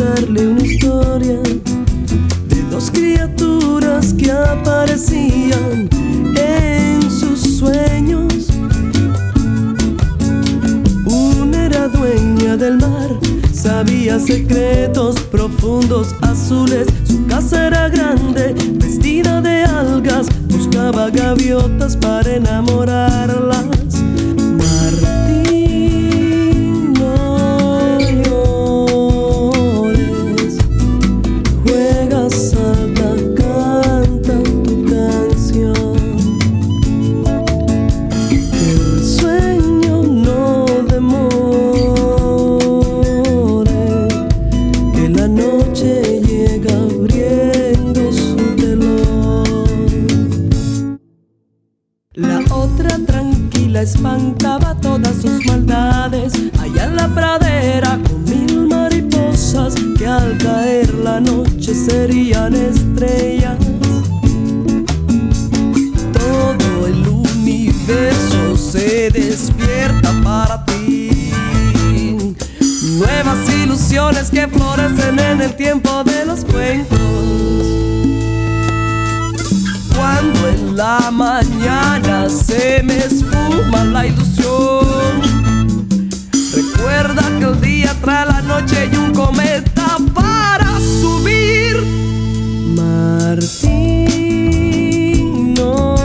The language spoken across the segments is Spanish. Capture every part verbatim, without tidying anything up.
contarle una historia de dos criaturas que aparecían en sus sueños. Una era dueña del mar, sabía secretos profundos azules. Su casa era grande, vestida de algas, buscaba gaviotas para enamorarlas. Martín, no llores, juega, salta, canta tu canción. Que el sueño no demore, que la noche llega abriendo su telón. La otra tranquila espantaba todas sus maldades allá en la pradera con mil mariposas que al caer la noche serían estrellas. Todo el universo se despierta para ti, nuevas ilusiones que florecen en el tiempo de los cuentos. Cuando en la mañana se me esfuma la ilusión, recuerda que el día trae la noche y un cometa para subir. Martín, no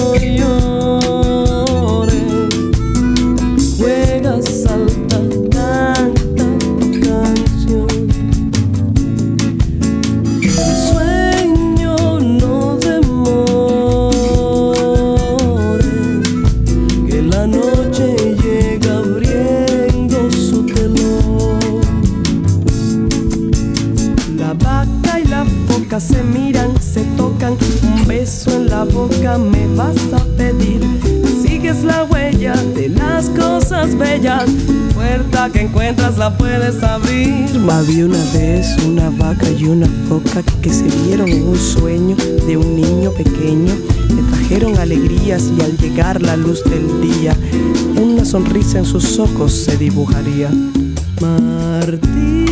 llores, juega, salta, canta tu canción. El sueño no demore, que la noche llega abriendo su telón. La vaca y la foca se miran, se tocan, un beso en la boca me vas a pedir. Sigues la huella de las cosas bellas, puerta que encuentras la puedes abrir. Había una vez una vaca y una foca que se vieron en un sueño de un niño pequeño. Le trajeron alegrías y al llegar la luz del día, una sonrisa en sus ojos se dibujaría. Martín.